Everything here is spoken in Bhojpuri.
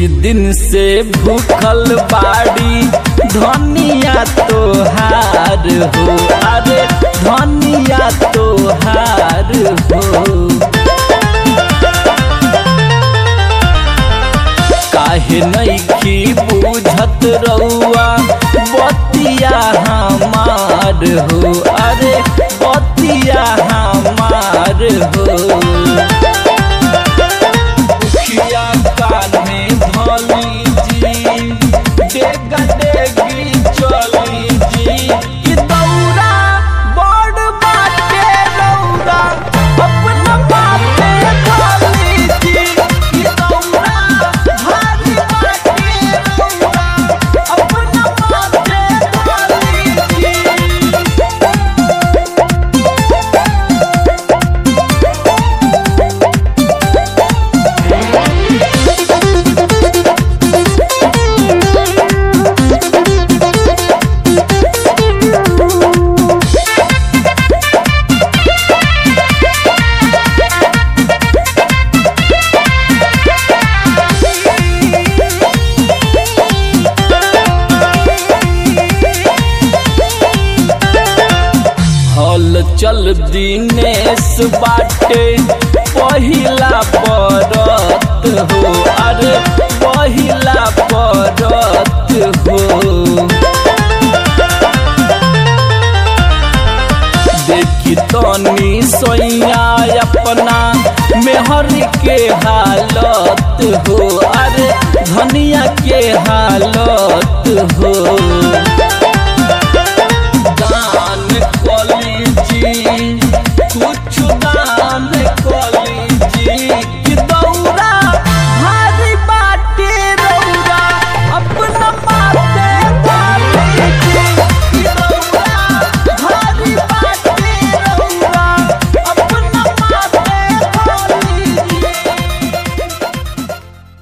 दिन से भूखल बाड़ी धनिया तोहार हो, अरे धनिया तोहार हो। काहे नइखी बुझत रउआ बतिया हमार हो, अरे बतिया हमार हो। उखिया कान में धली जी, डेगा डेगी चली जी, कि दौरा बड़ बाटे रउरा अपना बाटे धली जी, कि दौरा भारी बाटे रउरा अपना बाटे धली जी। हल चल दिनेश बाटे पहिला बरत हो, अरे पहिला बरत हो। देखी तनी सोइया अपना मेहर के हालत हो, अरे धनिया के हालत हो। दान कली जी, कुछ दान कली जी, कि दौरा